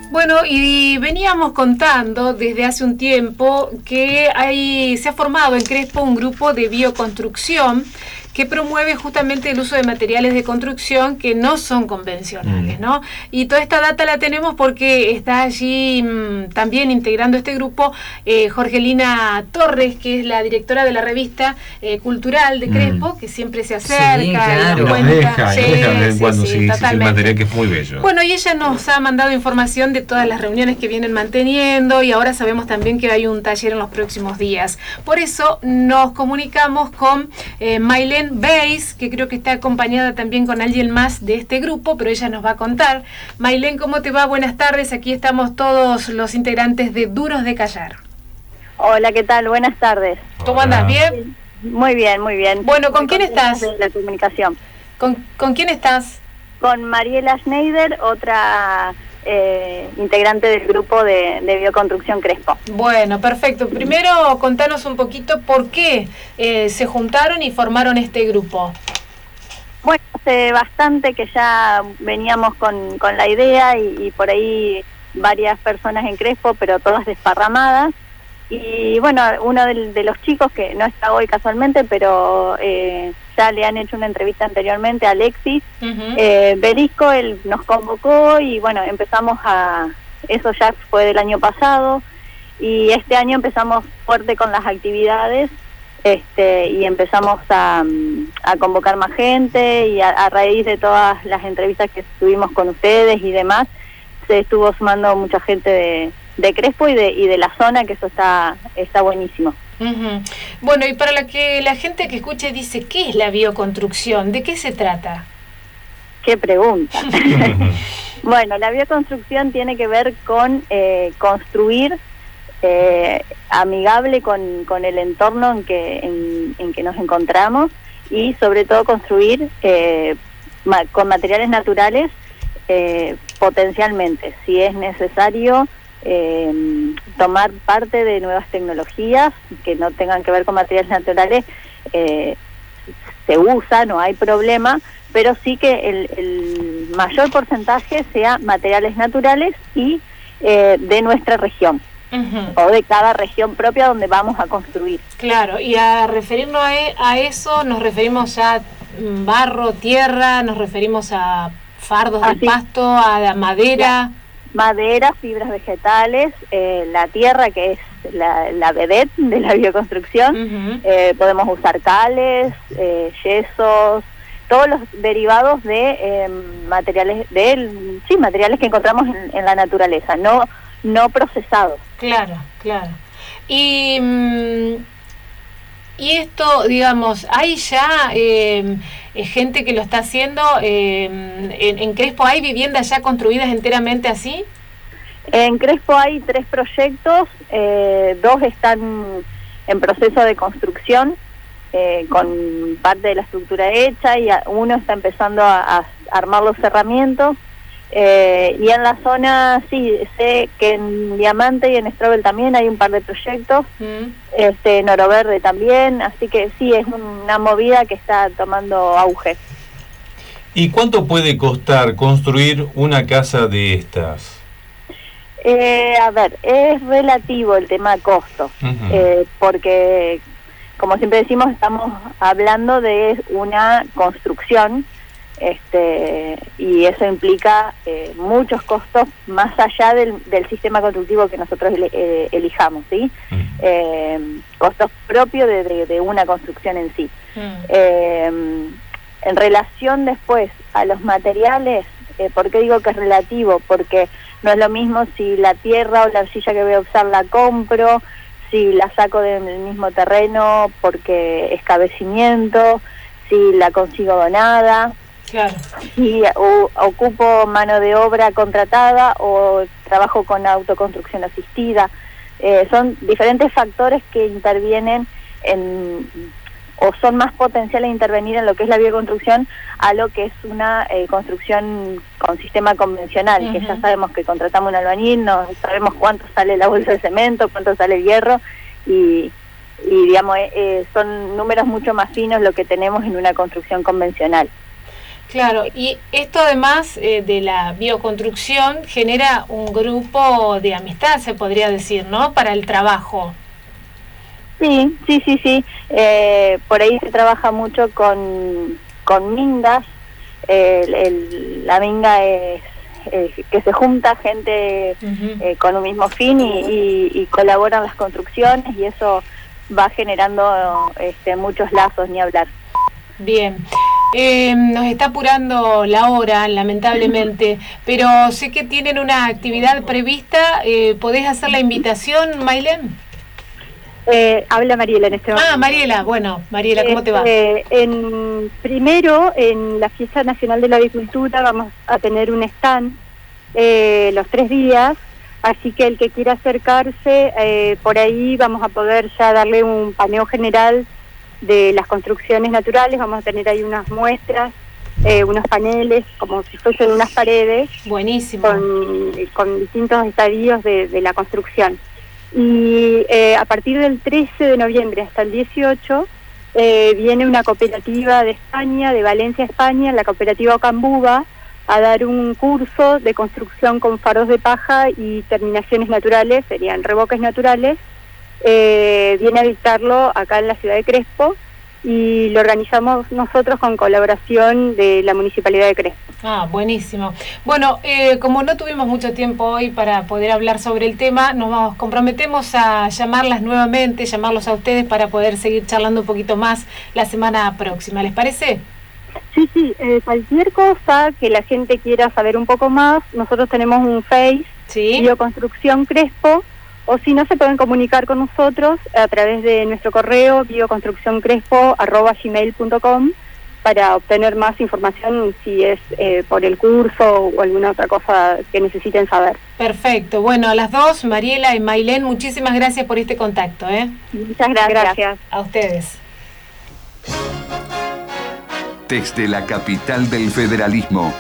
Bueno, y veníamos contando desde hace un tiempo que se ha formado en Crespo un grupo de bioconstrucción que promueve justamente el uso de materiales de construcción que no son convencionales, ¿no? Y toda esta data la tenemos porque está allí también integrando este grupo Jorgelina Torres, que es la directora de la revista cultural de Crespo, que siempre se acerca sí, claro. y nos cuenta. Deja de vez en cuando, sí, el material que es muy bello. Bueno, y ella nos ha mandado información de todas las reuniones que vienen manteniendo y ahora sabemos también que hay un taller en los próximos días. Por eso nos comunicamos con Maylene Beis, que creo que está acompañada también con alguien más de este grupo, pero ella nos va a contar. Maylene, ¿cómo te va? Buenas tardes. Aquí estamos todos los integrantes de Duros de Callar. Hola, ¿qué tal? Buenas tardes. ¿Cómo andas? ¿Bien? Muy bien, muy bien. Bueno, ¿con quién estás? De la comunicación. ¿Con quién estás? Con Mariela Schneider, otra integrante del grupo de bioconstrucción Crespo. Bueno, perfecto. Primero, contanos un poquito por qué se juntaron y formaron este grupo. Bueno, hace bastante que ya veníamos con la idea y por ahí varias personas en Crespo, pero todas desparramadas. Y bueno, uno de los chicos, que no está hoy casualmente, pero ya le han hecho una entrevista anteriormente, Alexis Berisco, él nos convocó y bueno, empezamos eso ya fue del año pasado, y este año empezamos fuerte con las actividades, y empezamos a convocar más gente, y a raíz de todas las entrevistas que tuvimos con ustedes y demás, se estuvo sumando mucha gente de Crespo y de la zona, que eso está buenísimo. Bueno, y para la gente que escuche dice, ¿qué es la bioconstrucción? ¿De qué se trata? ¡Qué pregunta! Bueno, la bioconstrucción tiene que ver con construir amigable con el entorno en que nos encontramos, y sobre todo construir con materiales naturales, potencialmente, si es necesario, tomar parte de nuevas tecnologías que no tengan que ver con materiales naturales, se usa, no hay problema, pero sí que el mayor porcentaje sea materiales naturales y de nuestra región, o de cada región propia donde vamos a construir. Claro, y a referirnos a eso nos referimos a barro, tierra, nos referimos a fardos de pasto, a madera. Madera, fibras vegetales, la tierra, que es la vedette de la bioconstrucción. Podemos usar cales, yesos, todos los derivados de materiales que encontramos en la naturaleza, no procesados. Claro. Y esto, digamos, hay ya gente que lo está haciendo. En Crespo hay viviendas ya construidas enteramente así. En Crespo hay 3 proyectos, 2 están en proceso de construcción, con parte de la estructura hecha, y uno está empezando a armar los cerramientos. Y en la zona, sí, sé que en Diamante y en Strobel también hay un par de proyectos, en Oro Verde también, así que sí, es una movida que está tomando auge. ¿Y cuánto puede costar construir una casa de estas? A ver, es relativo el tema costo, porque, como siempre decimos, estamos hablando de una construcción, y eso implica muchos costos más allá del sistema constructivo que nosotros elijamos, ¿sí? Costos propios de una construcción en sí. En relación después a los materiales, ¿por qué digo que es relativo? Porque no es lo mismo si la tierra o la arcilla que voy a usar la compro, si la saco del mismo terreno porque es cabecimiento, si la consigo donada. Claro. Si ocupo mano de obra contratada o trabajo con autoconstrucción asistida. Son diferentes factores que intervienen o son más potenciales de intervenir en lo que es la bioconstrucción a lo que es una construcción con sistema convencional, que ya sabemos que contratamos un albañil, no sabemos cuánto sale la bolsa de cemento, cuánto sale el hierro, y digamos, son números mucho más finos lo que tenemos en una construcción convencional. Claro, y esto además de la bioconstrucción genera un grupo de amistad, se podría decir, ¿no? Para el trabajo. Sí, sí, sí, sí. Por ahí se trabaja mucho con mingas. La minga es que se junta gente con un mismo fin y colaboran las construcciones, y eso va generando muchos lazos, ni hablar. Bien. Nos está apurando la hora, lamentablemente, pero sé que tienen una actividad prevista. ¿Podés hacer la invitación, Mailén? Habla Mariela en este momento. Ah, Mariela, bueno, Mariela, ¿cómo te va? Primero, en la Fiesta Nacional de la Avicultura vamos a tener un stand los 3 días, así que el que quiera acercarse, por ahí vamos a poder ya darle un paneo general de las construcciones naturales. Vamos a tener ahí unas muestras, unos paneles, como si fuesen unas paredes. Buenísimo. Con distintos estadios de la construcción. Y a partir del 13 de noviembre hasta el 18 viene una cooperativa de España, de Valencia, España, la cooperativa Ocambuba, a dar un curso de construcción con faros de paja y terminaciones naturales, serían revoques naturales. Viene a dictarlo acá en la ciudad de Crespo y lo organizamos nosotros con colaboración de la Municipalidad de Crespo. Ah, buenísimo. Bueno, como no tuvimos mucho tiempo hoy para poder hablar sobre el tema, nos comprometemos a llamarlas nuevamente, llamarlos a ustedes para poder seguir charlando un poquito más la semana próxima. ¿Les parece? Sí, sí, cualquier cosa que la gente quiera saber un poco más, nosotros tenemos un Face, ¿sí? Bioconstrucción Crespo, o si no, se pueden comunicar con nosotros a través de nuestro correo bioconstruccioncrespo@gmail.com para obtener más información, si es por el curso o alguna otra cosa que necesiten saber. Perfecto. Bueno, a las dos, Mariela y Mailén, muchísimas gracias por este contacto. Muchas gracias. A ustedes. Desde la capital del federalismo.